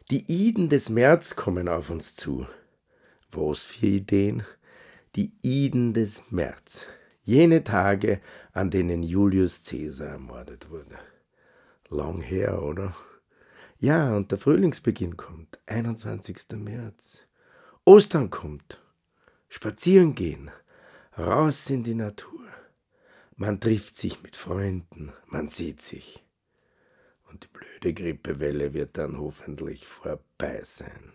Die Iden des März kommen auf uns zu. Was für Ideen? Die Iden des März. Jene Tage, an denen Julius Caesar ermordet wurde. Lang her, oder? Ja, und der Frühlingsbeginn kommt. 21. März. Ostern kommt. Spazieren gehen. Raus in die Natur. Man trifft sich mit Freunden. Man sieht sich. Und die blöde Grippewelle wird dann hoffentlich vorbei sein.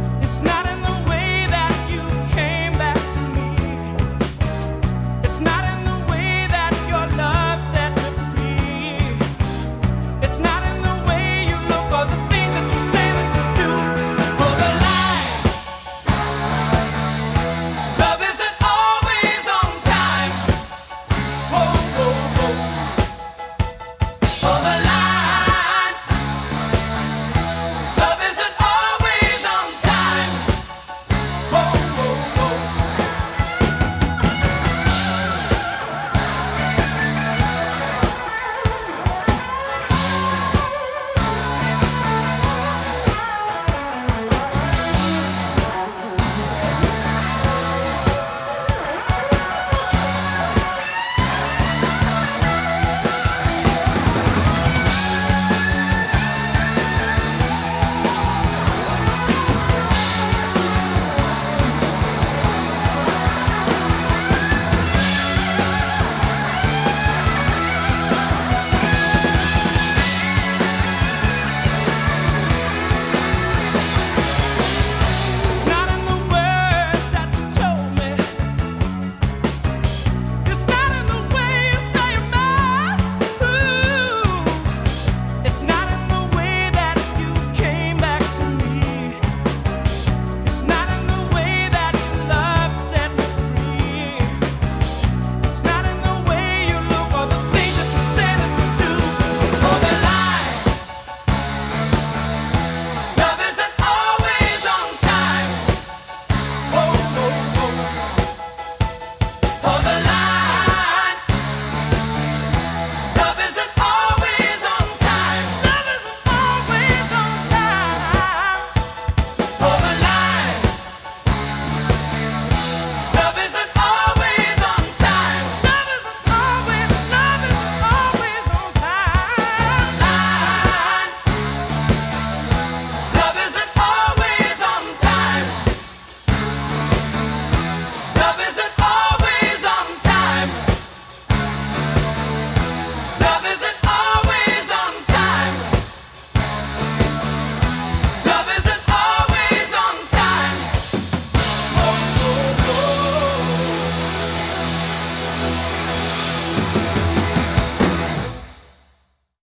It's not